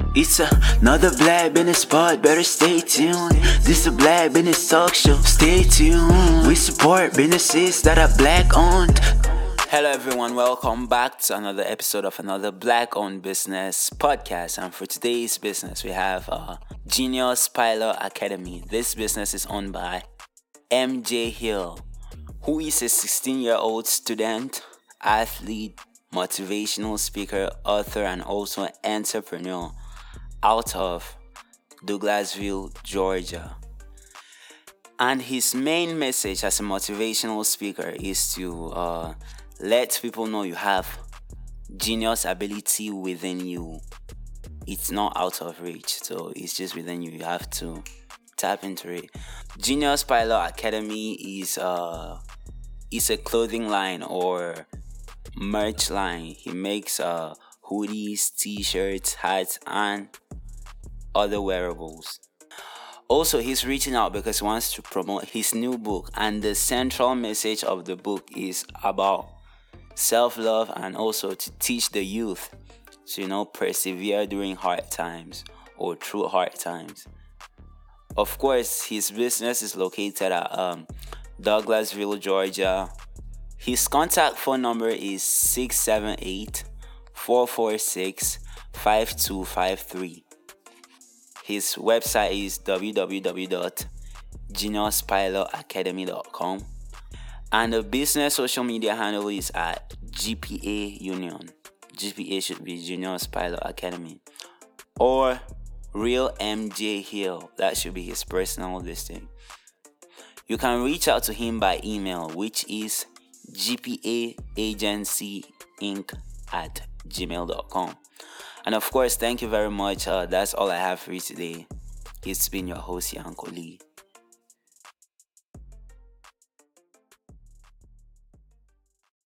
It's another Black Business Pod, better stay tuned. This a Black Business Talk Show, stay tuned. We support businesses that are Black owned. Hello everyone, welcome back to another episode of another Black owned business podcast. And for today's business, we have Genius Pilot Academy. This business is owned by MJ Hill, who is a 16-year-old student, athlete, motivational speaker, author, and also entrepreneur out of Douglasville, Georgia. And his main message as a motivational speaker is to let people know you have genius ability within you. It's not out of reach, so it's just within you. You have to tap into it. Genius Pilot Academy is a clothing line or merch line. He makes hoodies, t-shirts, hats, and other wearables. Also, he's reaching out because he wants to promote his new book, and the central message of the book is about self-love and also to teach the youth to persevere during hard times or through hard times. Of course, his business is located at Douglasville, Georgia. His contact phone number is 678-446-5253. His website is www.geniuspilotacademy.com. And the business social media handle is at GPA Union. GPA should be Genius Pilot Academy. Or Real MJ Hill. That should be his personal listing. You can reach out to him by email, which is gpaagencyinc@gmail.com. And of course, thank you very much. That's all I have for you today. It's been your host, Yanko Lee.